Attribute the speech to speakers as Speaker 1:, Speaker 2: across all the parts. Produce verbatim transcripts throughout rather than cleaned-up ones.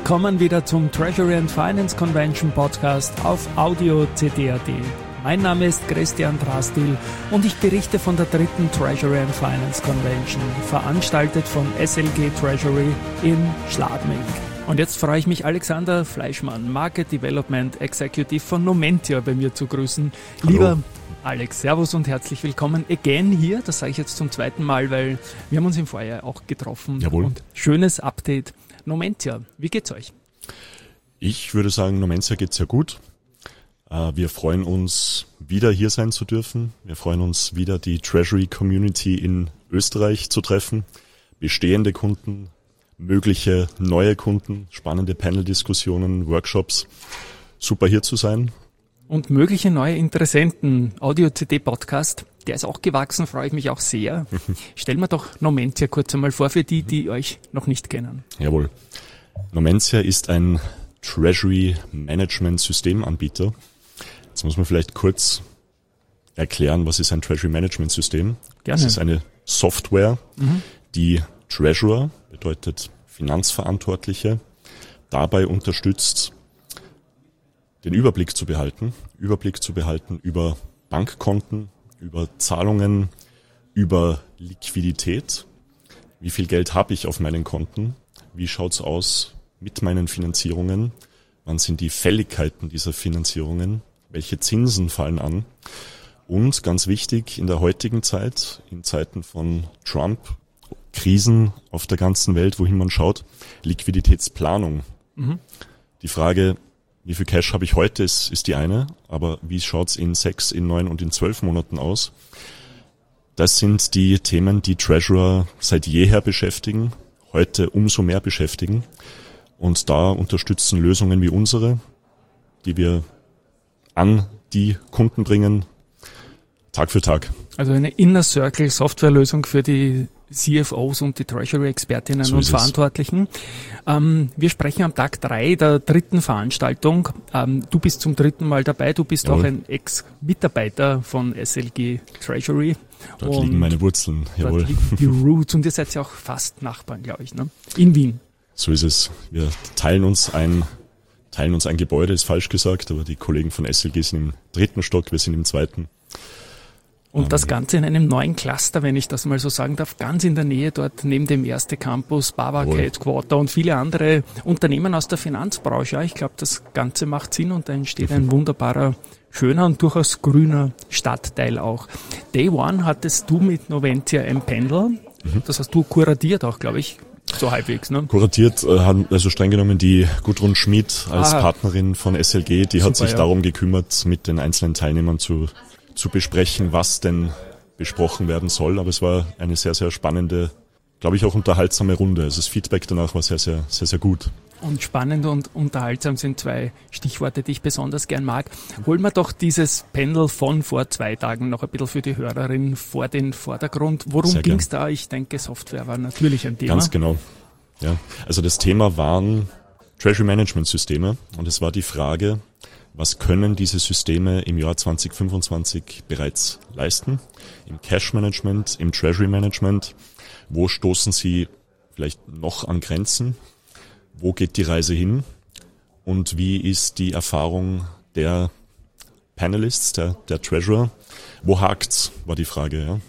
Speaker 1: Willkommen wieder zum Treasury and Finance Convention Podcast auf Audio C D punkt A T. Mein Name ist Christian Drastil und ich berichte von der dritten Treasury and Finance Convention, veranstaltet von S L G Treasury in Schladming. Und jetzt freue ich mich, Alexander Fleischmann, Market Development Executive von Nomentia, bei mir zu grüßen.
Speaker 2: Hallo.
Speaker 1: Lieber Alex, Servus und herzlich willkommen again hier. Das sage ich jetzt zum zweiten Mal, weil wir haben uns im Vorjahr auch getroffen.
Speaker 2: Jawohl.
Speaker 1: Und schönes Update. Nomentia, wie geht's euch?
Speaker 2: Ich würde sagen, Nomentia geht's sehr gut. Wir freuen uns, wieder hier sein zu dürfen. Wir freuen uns, wieder die Treasury Community in Österreich zu treffen. Bestehende Kunden, mögliche neue Kunden, spannende Panel-Diskussionen, Workshops. Super hier zu sein.
Speaker 1: Und mögliche neue Interessenten. Audio C D Podcast, der ist auch gewachsen, freue ich mich auch sehr. Stellen wir doch Nomentia kurz einmal vor für die, die euch noch nicht kennen.
Speaker 2: Jawohl. Nomentia ist ein Treasury Management Systemanbieter. Jetzt muss man vielleicht kurz erklären, was ist ein Treasury Management System?
Speaker 1: Gerne.
Speaker 2: Das ist eine Software,
Speaker 1: Mhm.
Speaker 2: die Treasurer, bedeutet Finanzverantwortliche, dabei unterstützt, den Überblick zu behalten, Überblick zu behalten über Bankkonten, über Zahlungen, über Liquidität. Wie viel Geld habe ich auf meinen Konten? Wie schaut's aus mit meinen Finanzierungen? Wann sind die Fälligkeiten dieser Finanzierungen? Welche Zinsen fallen an? Und ganz wichtig, in der heutigen Zeit, in Zeiten von Trump, Krisen auf der ganzen Welt, wohin man schaut, Liquiditätsplanung.
Speaker 1: Mhm.
Speaker 2: Die Frage, wie viel Cash habe ich heute, ist, ist die eine, aber wie schaut's in sechs, in neun und in zwölf Monaten aus? Das sind die Themen, die Treasurer seit jeher beschäftigen, heute umso mehr beschäftigen. Und da unterstützen Lösungen wie unsere, die wir an die Kunden bringen, Tag für Tag.
Speaker 1: Also eine Inner Circle Softwarelösung für die C F Os und die Treasury-Expertinnen
Speaker 2: So
Speaker 1: und
Speaker 2: ist es.
Speaker 1: Verantwortlichen. Ähm, wir sprechen am Tag drei der dritten Veranstaltung. Ähm, du bist zum dritten Mal dabei. Du bist
Speaker 2: Jawohl.
Speaker 1: auch ein Ex-Mitarbeiter von S L G Treasury.
Speaker 2: Dort
Speaker 1: Und
Speaker 2: liegen meine Wurzeln, jawohl.
Speaker 1: dort liegen die Roots. Und ihr seid ja auch fast Nachbarn, glaube ich, ne? In Wien.
Speaker 2: So ist es. Wir teilen uns ein, teilen uns ein Gebäude, ist falsch gesagt, aber die Kollegen von S L G sind im dritten Stock, wir sind im zweiten.
Speaker 1: Und das Ganze in einem neuen Cluster, wenn ich das mal so sagen darf, ganz in der Nähe dort neben dem Erste Campus, Babak
Speaker 2: Jawohl.
Speaker 1: Headquarter und viele andere Unternehmen aus der Finanzbranche. Ja, ich glaube, das Ganze macht Sinn und da entsteht ein wunderbarer, schöner und durchaus grüner Stadtteil auch. Day One hattest du mit Nomentia ein Panel, das hast du kuratiert auch, glaube ich, so halbwegs, ne?
Speaker 2: Kuratiert äh, haben also streng genommen die Gudrun Schmid als
Speaker 1: Ah.
Speaker 2: Partnerin von S L G, die hat
Speaker 1: Super,
Speaker 2: sich
Speaker 1: ja.
Speaker 2: darum gekümmert, mit den einzelnen Teilnehmern zu, zu besprechen, was denn besprochen werden soll. Aber es war eine sehr, sehr spannende, glaube ich auch unterhaltsame Runde. Also das Feedback danach war sehr, sehr, sehr, sehr gut.
Speaker 1: Und spannend und unterhaltsam sind zwei Stichworte, die ich besonders gern mag. Holen wir doch dieses Panel von vor zwei Tagen noch ein bisschen für die Hörerin vor den Vordergrund. Worum
Speaker 2: Sehr
Speaker 1: ging es
Speaker 2: gern.
Speaker 1: da? Ich denke, Software war natürlich ein Thema.
Speaker 2: Ganz genau. Ja. Also das Thema waren Treasury Management Systeme und es war die Frage, was können diese Systeme im Jahr zwanzig fünfundzwanzig bereits leisten? Im Cash Management, im Treasury Management. Wo stoßen sie vielleicht noch an Grenzen? Wo geht die Reise hin? Und wie ist die Erfahrung der Panelists, der, der Treasurer? Wo hakt's, war die Frage, ja.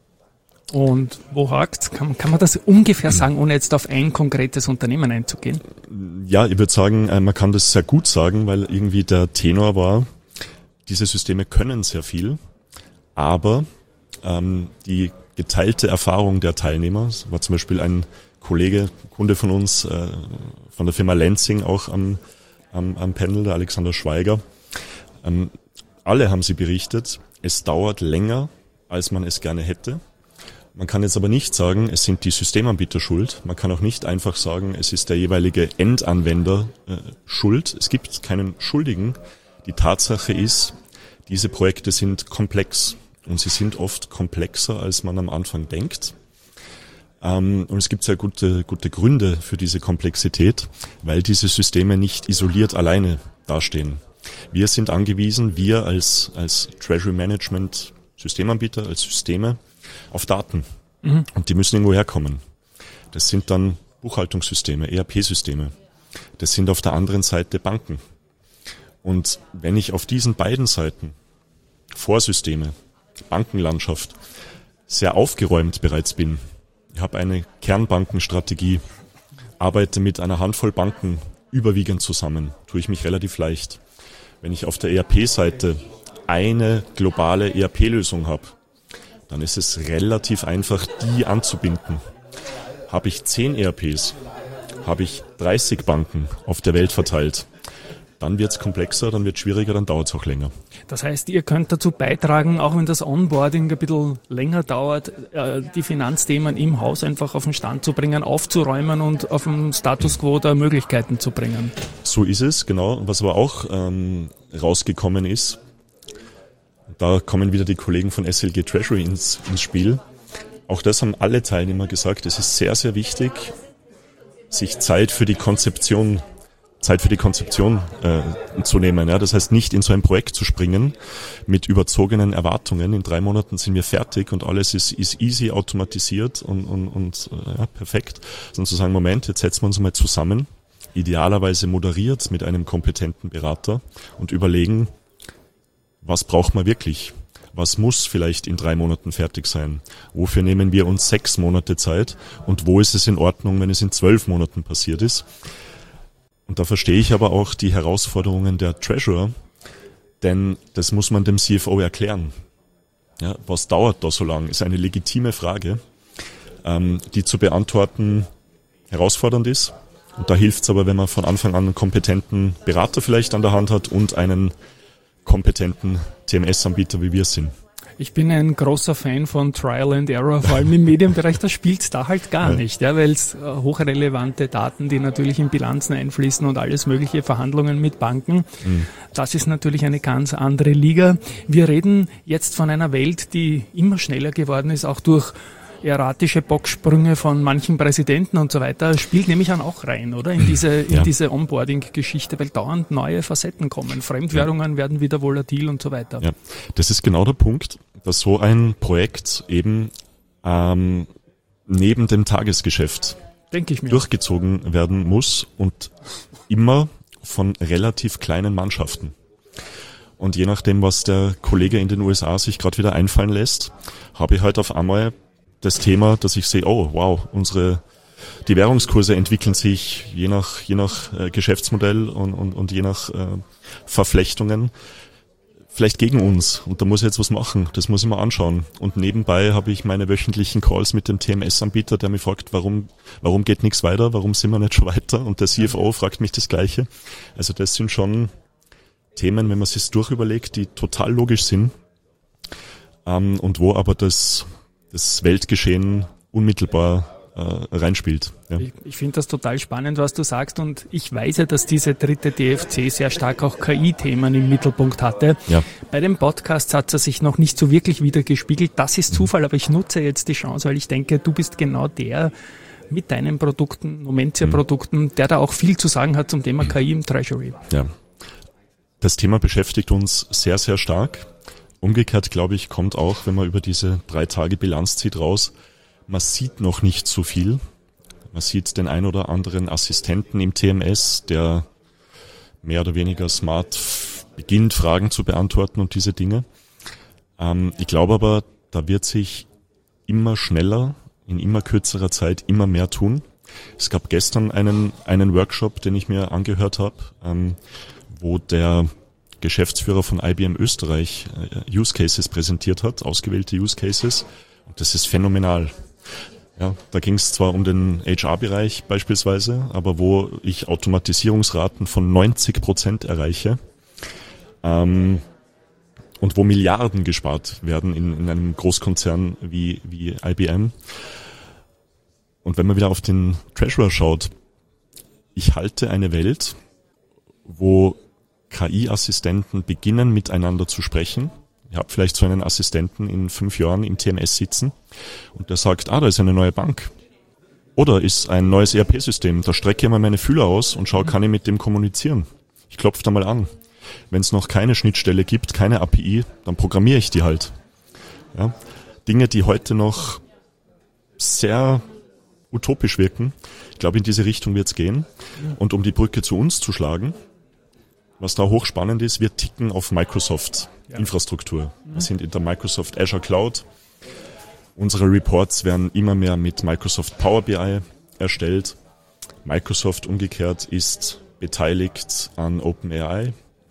Speaker 1: Und wo hakt's? Kann, kann man das ungefähr sagen, ohne jetzt auf ein konkretes Unternehmen einzugehen?
Speaker 2: Ja, ich würde sagen, äh, man kann das sehr gut sagen, weil irgendwie der Tenor war, diese Systeme können sehr viel, aber ähm, die geteilte Erfahrung der Teilnehmer, es war zum Beispiel ein Kollege, Kunde von uns, äh, von der Firma Lansing auch am, am, am Panel, der Alexander Schweiger, ähm, alle haben sie berichtet, es dauert länger, als man es gerne hätte. Man kann jetzt aber nicht sagen, es sind die Systemanbieter schuld. Man kann auch nicht einfach sagen, es ist der jeweilige Endanwender äh, schuld. Es gibt keinen Schuldigen. Die Tatsache ist, diese Projekte sind komplex und sie sind oft komplexer, als man am Anfang denkt. Ähm, und es gibt sehr gute, gute Gründe für diese Komplexität, weil diese Systeme nicht isoliert alleine dastehen. Wir sind angewiesen, wir als, als Treasury Management Systemanbieter, als Systeme, auf Daten. Mhm. Und die müssen irgendwo herkommen. Das sind dann Buchhaltungssysteme, E R P-Systeme. das sind auf der anderen Seite Banken. Und wenn ich auf diesen beiden Seiten, Vorsysteme, Bankenlandschaft, sehr aufgeräumt bereits bin, ich habe eine Kernbankenstrategie, arbeite mit einer Handvoll Banken überwiegend zusammen, tue ich mich relativ leicht. Wenn ich auf der E R P-Seite eine globale E R P-Lösung habe, dann ist es relativ einfach, die anzubinden. Habe ich zehn E R Ps, habe ich dreißig Banken auf der Welt verteilt, dann wird es komplexer, dann wird es schwieriger, dann dauert es auch länger.
Speaker 1: Das heißt, ihr könnt dazu beitragen, auch wenn das Onboarding ein bisschen länger dauert, die Finanzthemen im Haus einfach auf den Stand zu bringen, aufzuräumen und auf den Status quo der Möglichkeiten zu bringen.
Speaker 2: So ist es, genau. Was aber auch ähm, rausgekommen ist, da kommen wieder die Kollegen von S L G Treasury ins, ins Spiel. Auch das haben alle Teilnehmer gesagt, es ist sehr, sehr wichtig, sich Zeit für die Konzeption Zeit für die Konzeption äh, zu nehmen. Ja? Das heißt, nicht in so ein Projekt zu springen mit überzogenen Erwartungen. In drei Monaten sind wir fertig und alles ist, ist easy automatisiert und, und, und äh, ja, perfekt. Sondern zu sagen, Moment, jetzt setzen wir uns mal zusammen, idealerweise moderiert mit einem kompetenten Berater und überlegen, was braucht man wirklich? Was muss vielleicht in drei Monaten fertig sein? Wofür nehmen wir uns sechs Monate Zeit? Und wo ist es in Ordnung, wenn es in zwölf Monaten passiert ist? Und da verstehe ich aber auch die Herausforderungen der Treasurer, denn das muss man dem C F O erklären. Ja, was dauert da so lang? Ist eine legitime Frage, ähm, die zu beantworten herausfordernd ist. Und da hilft es aber, wenn man von Anfang an einen kompetenten Berater vielleicht an der Hand hat und einen kompetenten T M S-Anbieter, wie wir es sind.
Speaker 1: Ich bin ein großer Fan von Trial and Error, vor allem im Medienbereich, das spielt's da halt gar ja. nicht, ja, weil es äh, hochrelevante Daten, die natürlich in Bilanzen einfließen und alles mögliche Verhandlungen mit Banken, mhm. das ist natürlich eine ganz andere Liga. Wir reden jetzt von einer Welt, die immer schneller geworden ist, auch durch erratische Bocksprünge von manchen Präsidenten und so weiter, spielt nämlich dann auch rein, oder? In diese, in ja. diese Onboarding-Geschichte, weil dauernd neue Facetten kommen. Fremdwährungen ja. werden wieder volatil und so weiter. Ja,
Speaker 2: das ist genau der Punkt, dass so ein Projekt eben ähm, neben dem Tagesgeschäft
Speaker 1: Denke ich mir.
Speaker 2: durchgezogen werden muss und immer von relativ kleinen Mannschaften. Und je nachdem, was der Kollege in den U S A sich gerade wieder einfallen lässt, habe ich halt auf einmal das Thema, dass ich sehe, oh wow, unsere die Währungskurse entwickeln sich je nach je nach äh, Geschäftsmodell und, und und je nach äh, Verflechtungen vielleicht gegen uns, und da muss ich jetzt was machen, das muss ich mal anschauen. Und nebenbei habe ich meine wöchentlichen Calls mit dem T M S-Anbieter, der mich fragt, warum warum geht nichts weiter, warum sind wir nicht schon weiter, und der C F O fragt mich das Gleiche. Also das sind schon Themen, wenn man sich durchüberlegt, die total logisch sind, ähm, und wo aber das das Weltgeschehen unmittelbar äh, reinspielt. Ja.
Speaker 1: Ich, ich finde das total spannend, was du sagst, und ich weiß ja, dass diese dritte D F C sehr stark auch K I-Themen im Mittelpunkt hatte. Ja. Bei dem Podcast hat es sich noch nicht so wirklich wiedergespiegelt. Das ist Zufall, aber ich nutze jetzt die Chance, weil ich denke, du bist genau der mit deinen Produkten, Momentia-Produkten, der da auch viel zu sagen hat zum Thema K I im Treasury.
Speaker 2: Ja. Das Thema beschäftigt uns sehr, sehr stark. Umgekehrt, glaube ich, kommt auch, wenn man über diese drei Tage Bilanz zieht, raus, man sieht noch nicht so viel. Man sieht den ein oder anderen Assistenten im T M S, der mehr oder weniger smart beginnt, Fragen zu beantworten und diese Dinge. Ähm, ich glaube aber, da wird sich immer schneller, in immer kürzerer Zeit immer mehr tun. Es gab gestern einen, einen Workshop, den ich mir angehört habe, ähm, wo der Geschäftsführer von I B M Österreich äh, Use Cases präsentiert hat, ausgewählte Use Cases. Und das ist phänomenal. Ja, da ging es zwar um den H R-Bereich beispielsweise, aber wo ich Automatisierungsraten von neunzig Prozent erreiche, ähm, und wo Milliarden gespart werden in, in einem Großkonzern wie, wie I B M. Und wenn man wieder auf den Treasurer schaut, ich halte eine Welt, wo K I-Assistenten beginnen miteinander zu sprechen. Ich habe vielleicht so einen Assistenten in fünf Jahren im T M S sitzen und der sagt, ah, da ist eine neue Bank. Oder ist ein neues E R P-System. Da strecke ich mal meine Fühler aus und schaue, kann ich mit dem kommunizieren. Ich klopfe da mal an. Wenn es noch keine Schnittstelle gibt, keine A P I, dann programmiere ich die halt. Ja? Dinge, die heute noch sehr utopisch wirken. Ich glaube, in diese Richtung wird es gehen. Und um die Brücke zu uns zu schlagen, was da hochspannend ist, wir ticken auf Microsoft-Infrastruktur. Ja. Wir sind in der Microsoft Azure Cloud. Unsere Reports werden immer mehr mit Microsoft Power B I erstellt. Microsoft umgekehrt ist beteiligt an OpenAI,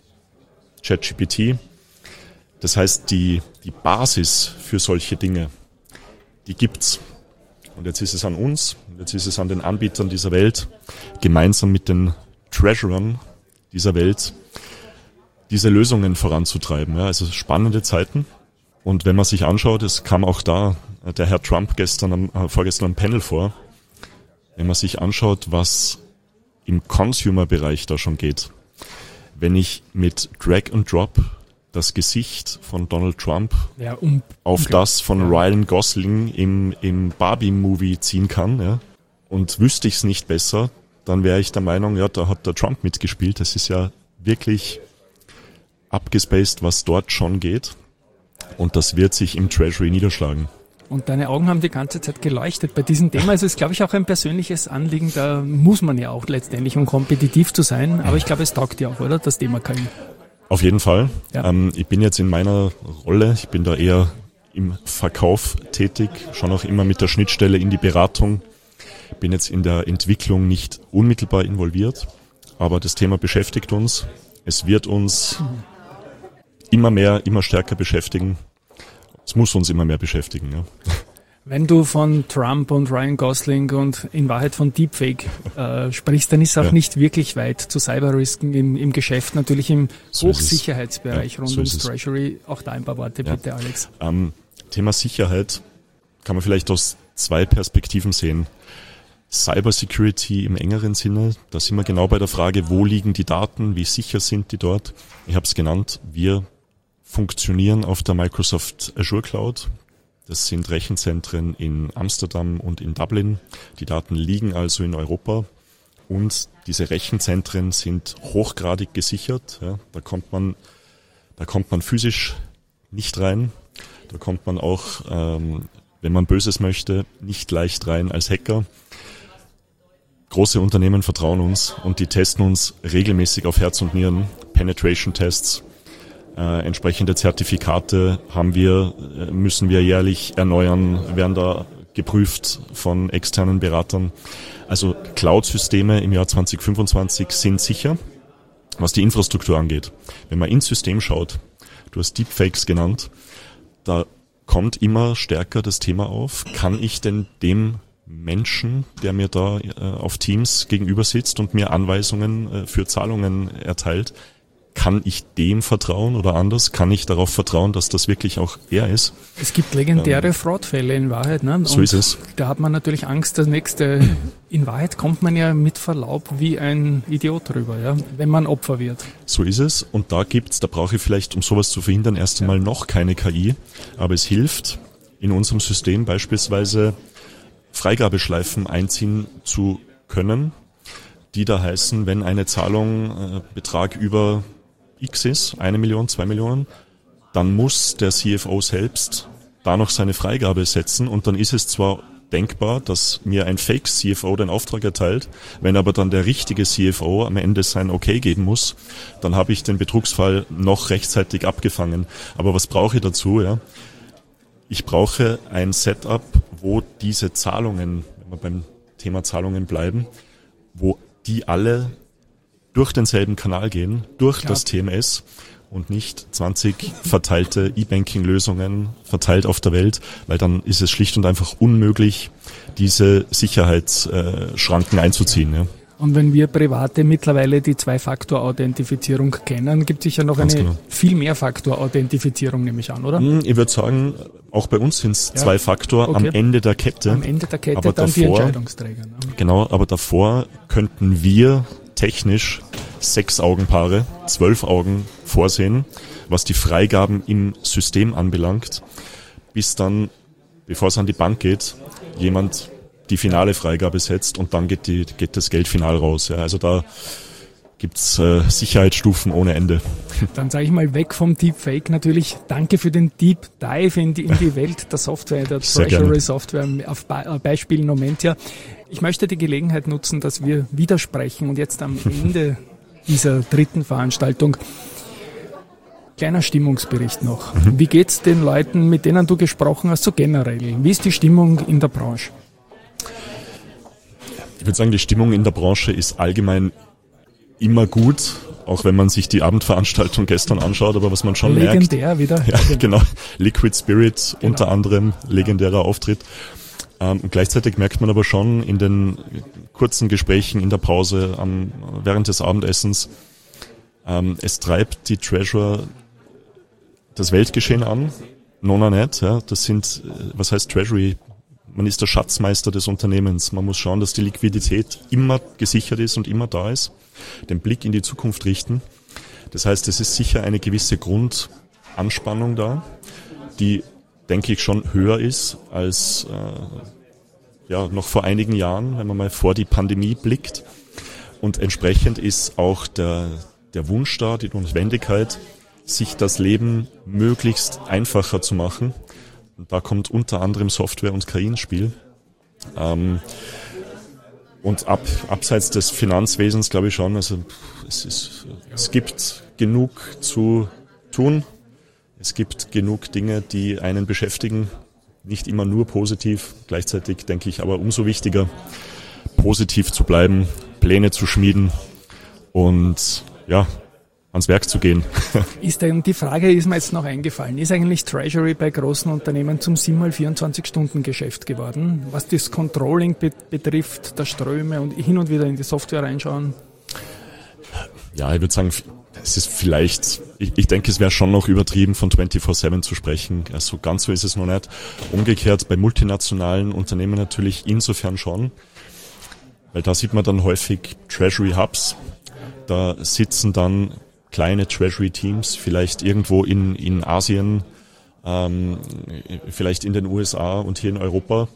Speaker 2: ChatGPT. Das heißt, die, die Basis für solche Dinge, die gibt's. Und jetzt ist es an uns, jetzt ist es an den Anbietern dieser Welt, gemeinsam mit den Treasurern dieser Welt, diese Lösungen voranzutreiben. Ja, also spannende Zeiten. Und wenn man sich anschaut, es kam auch da der Herr Trump gestern am, äh, vorgestern am Panel vor, wenn man sich anschaut, was im Consumer-Bereich da schon geht. Wenn ich mit Drag and Drop das Gesicht von Donald Trump
Speaker 1: ja, um,
Speaker 2: auf
Speaker 1: okay.
Speaker 2: das von
Speaker 1: ja.
Speaker 2: Ryan Gosling im, im Barbie-Movie ziehen kann, ja, und wüsste ich es nicht besser, dann wäre ich der Meinung, ja, da hat der Trump mitgespielt. Das ist ja wirklich abgespaced, was dort schon geht. Und das wird sich im Treasury niederschlagen.
Speaker 1: Und deine Augen haben die ganze Zeit geleuchtet bei diesem Thema. Also es ist, glaube ich, auch ein persönliches Anliegen. Da muss man ja auch letztendlich, um kompetitiv zu sein. Aber ich glaube, es taugt dir auch, oder? Das Thema K I.
Speaker 2: Auf jeden Fall.
Speaker 1: Ja.
Speaker 2: Ähm, ich bin jetzt in meiner Rolle, ich bin da eher im Verkauf tätig, schon auch immer mit der Schnittstelle in die Beratung. Bin jetzt in der Entwicklung nicht unmittelbar involviert, aber das Thema beschäftigt uns. Es wird uns immer mehr, immer stärker beschäftigen. Es muss uns immer mehr beschäftigen. Ja.
Speaker 1: Wenn du von Trump und Ryan Gosling und in Wahrheit von Deepfake äh, sprichst, dann ist auch ja. nicht wirklich weit zu Cyberrisken im, im Geschäft, natürlich im so Hochsicherheitsbereich ja, rund so ums Treasury. Auch da ein paar Worte ja. bitte, Alex.
Speaker 2: Ähm, Thema Sicherheit kann man vielleicht aus zwei Perspektiven sehen. Cybersecurity im engeren Sinne, da sind wir genau bei der Frage, wo liegen die Daten, wie sicher sind die dort? Ich habe es genannt, wir funktionieren auf der Microsoft Azure Cloud. Das sind Rechenzentren in Amsterdam und in Dublin. Die Daten liegen also in Europa und diese Rechenzentren sind hochgradig gesichert. Ja, da kommt man, da kommt man physisch nicht rein. Da kommt man auch, ähm, wenn man Böses möchte, nicht leicht rein als Hacker. Große Unternehmen vertrauen uns und die testen uns regelmäßig auf Herz und Nieren. Penetration-Tests. Äh, entsprechende Zertifikate haben wir, äh, müssen wir jährlich erneuern, werden da geprüft von externen Beratern. Also Cloud-Systeme im Jahr zwanzig fünfundzwanzig sind sicher, was die Infrastruktur angeht. Wenn man ins System schaut, du hast Deepfakes genannt, da kommt immer stärker das Thema auf, kann ich denn dem Menschen, der mir da äh, auf Teams gegenüber sitzt und mir Anweisungen äh, für Zahlungen erteilt, kann ich dem vertrauen oder anders? Kann ich darauf vertrauen, dass das wirklich auch er ist?
Speaker 1: Es gibt legendäre ähm, Fraudfälle in Wahrheit. Ne? Und
Speaker 2: so ist es.
Speaker 1: Da hat man natürlich Angst, das nächste. In Wahrheit kommt man ja mit Verlaub wie ein Idiot drüber, ja, wenn man Opfer wird.
Speaker 2: So ist es. Und da gibt's, da brauche ich vielleicht, um sowas zu verhindern, erst einmal ja. noch keine K I. Aber es hilft, in unserem System beispielsweise Freigabeschleifen einziehen zu können, die da heißen, wenn eine Zahlung äh, Betrag über X ist, eine Million, zwei Millionen, dann muss der C F O selbst da noch seine Freigabe setzen und dann ist es zwar denkbar, dass mir ein Fake-C F O den Auftrag erteilt, wenn aber dann der richtige C F O am Ende sein Okay geben muss, dann habe ich den Betrugsfall noch rechtzeitig abgefangen. Aber was brauche ich dazu? Ja? Ich brauche ein Setup, wo diese Zahlungen, wenn wir beim Thema Zahlungen bleiben, wo die alle durch denselben Kanal gehen, durch Klar. das T M S und nicht zwanzig verteilte E-Banking-Lösungen verteilt auf der Welt, weil dann ist es schlicht und einfach unmöglich, diese Sicherheitsschranken einzuziehen. Ja.
Speaker 1: Und wenn wir Private mittlerweile die Zwei-Faktor-Authentifizierung kennen, gibt es sicher noch Ganz eine genau. viel mehr Faktor-Authentifizierung, nehme ich an, oder?
Speaker 2: Ich würde sagen, auch bei uns sind es ja. zwei Faktor okay. am Ende der Kette.
Speaker 1: Am Ende der Kette
Speaker 2: aber
Speaker 1: dann
Speaker 2: davor,
Speaker 1: die Entscheidungsträger. Ne?
Speaker 2: Genau, aber davor könnten wir technisch sechs Augenpaare, zwölf Augen vorsehen, was die Freigaben im System anbelangt, bis dann, bevor es an die Bank geht, jemand die finale Freigabe setzt und dann geht, die, geht das Geld final raus. Ja, also da gibt's äh, Sicherheitsstufen ohne Ende.
Speaker 1: Dann sage ich mal weg vom Deepfake natürlich. Danke für den Deep Dive in die, in die Welt der Software, der Treasury Software auf Be- Beispiel Nomentia. Ich möchte die Gelegenheit nutzen, dass wir widersprechen und jetzt am Ende dieser dritten Veranstaltung kleiner Stimmungsbericht noch. Mhm. Wie geht's den Leuten, mit denen du gesprochen hast, so generell? Wie ist die Stimmung in der Branche?
Speaker 2: Ich würde sagen, die Stimmung in der Branche ist allgemein immer gut, auch wenn man sich die Abendveranstaltung gestern anschaut, aber was man schon
Speaker 1: Legendär
Speaker 2: merkt.
Speaker 1: Legendär wieder.
Speaker 2: Ja, genau. Liquid Spirit genau. Unter anderem, legendärer ja. Auftritt. Ähm, und gleichzeitig merkt man aber schon in den kurzen Gesprächen in der Pause, am, während des Abendessens, ähm, es treibt die Treasurer das Weltgeschehen an. Nona nicht, ja. Das sind, was heißt Treasury? Man ist der Schatzmeister des Unternehmens. Man muss schauen, dass die Liquidität immer gesichert ist und immer da ist. Den Blick in die Zukunft richten. Das heißt, es ist sicher eine gewisse Grundanspannung da, die, denke ich, schon höher ist als äh, ja noch vor einigen Jahren, wenn man mal vor die Pandemie blickt. Und entsprechend ist auch der, der Wunsch da, die Notwendigkeit, sich das Leben möglichst einfacher zu machen. Und da kommt unter anderem Software und K I ins Spiel. Ähm, und ab, abseits des Finanzwesens glaube ich schon, also es, ist, es gibt genug zu tun. Es gibt genug Dinge, die einen beschäftigen. Nicht immer nur positiv. Gleichzeitig denke ich aber umso wichtiger, positiv zu bleiben, Pläne zu schmieden und ja, ans Werk zu gehen.
Speaker 1: Ist denn, die Frage ist mir jetzt noch eingefallen, ist eigentlich Treasury bei großen Unternehmen zum sieben mal vierundzwanzig-Stunden-Geschäft geworden, was das Controlling be- betrifft, der Ströme und hin und wieder in die Software reinschauen?
Speaker 2: Ja, ich würde sagen, es ist vielleicht, ich, ich denke, es wäre schon noch übertrieben, von vierundzwanzig sieben zu sprechen. Also ganz so ist es noch nicht. Umgekehrt bei multinationalen Unternehmen natürlich insofern schon, weil da sieht man dann häufig Treasury Hubs. Da sitzen dann kleine Treasury-Teams, vielleicht irgendwo in, in Asien, ähm, vielleicht in den U S A und hier in Europa.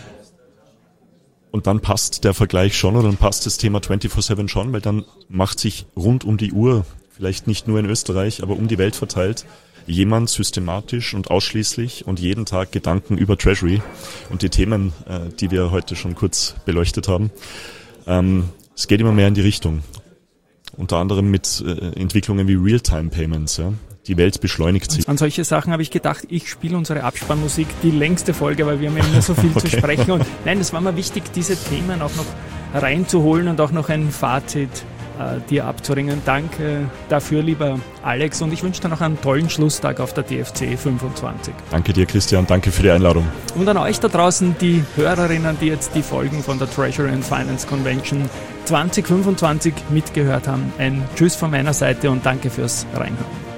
Speaker 2: Und dann passt der Vergleich schon oder dann passt das Thema vierundzwanzig sieben schon, weil dann macht sich rund um die Uhr, vielleicht nicht nur in Österreich, aber um die Welt verteilt, jemand systematisch und ausschließlich und jeden Tag Gedanken über Treasury und die Themen, äh, die wir heute schon kurz beleuchtet haben. Ähm, es geht immer mehr in die Richtung. Unter anderem mit äh, Entwicklungen wie Real-Time-Payments. Ja. Die Welt beschleunigt sich.
Speaker 1: An solche Sachen habe ich gedacht, ich spiele unsere Abspannmusik, die längste Folge, weil wir haben ja immer so viel okay. zu sprechen. Und nein, es war mir wichtig, diese Themen auch noch reinzuholen und auch noch ein Fazit äh, dir abzuringen. Danke dafür, lieber Alex. Und ich wünsche dir noch einen tollen Schlusstag auf der D F C fünfundzwanzig.
Speaker 2: Danke dir, Christian. Danke für die Einladung.
Speaker 1: Und an euch da draußen, die Hörerinnen, die jetzt die Folgen von der Treasury and Finance Convention zwanzig fünfundzwanzig mitgehört haben. Ein Tschüss von meiner Seite und danke fürs Reinhören.